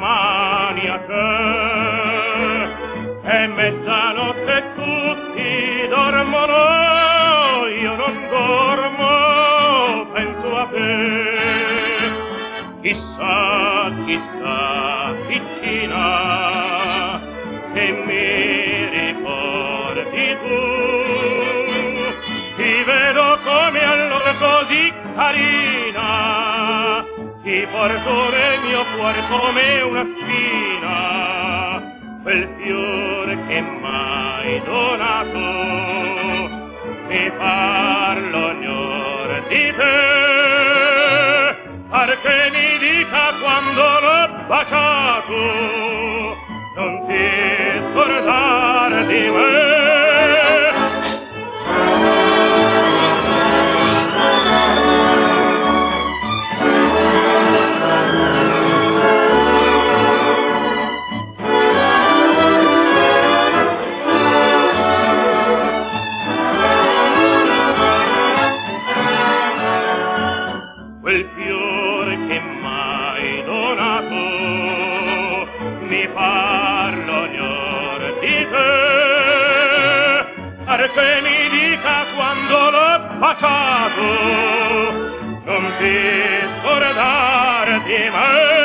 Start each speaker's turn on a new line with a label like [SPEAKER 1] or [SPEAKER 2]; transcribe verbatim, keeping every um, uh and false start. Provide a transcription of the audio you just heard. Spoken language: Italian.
[SPEAKER 1] mani a te. È mezzanotte tutti dormono, io non dormo, penso a te. Chissà, chissà, piccina, che mi ricordi tu. Ti vedo come allora così carina, ti porto nel mio cuore come una spina, quel fiore che m'hai donato, mi par l'onor di te, perché mi dica quando l'ho baciato, non ti scordar di me. Quel fiore che m'hai donato, mi par l'onor di te, perché mi dica quando l'ho baciato, non ti scordar di me.